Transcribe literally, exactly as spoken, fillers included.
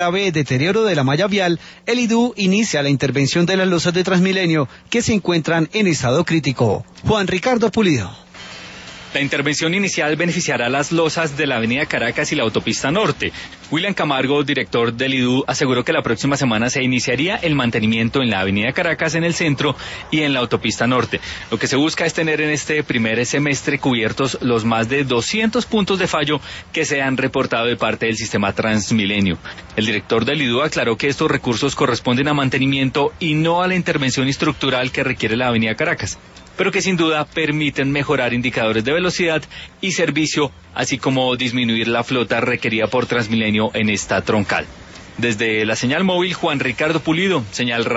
grave deterioro de la malla vial, el I D U inicia la intervención de las losas de Transmilenio que se encuentran en estado crítico. Juan Ricardo Pulido. La intervención inicial beneficiará las losas de la avenida Caracas y la autopista norte. William Camargo, director del I D U, aseguró que la próxima semana se iniciaría el mantenimiento en la avenida Caracas en el centro y en la autopista norte. Lo que se busca es tener en este primer semestre cubiertos los más de doscientos puntos de fallo que se han reportado de parte del sistema Transmilenio. El director del I D U aclaró que estos recursos corresponden a mantenimiento y no a la intervención estructural que requiere la avenida Caracas, pero que sin duda permiten mejorar indicadores de velocidad y servicio, así como disminuir la flota requerida por Transmilenio en esta troncal. Desde la señal móvil, Juan Ricardo Pulido, señal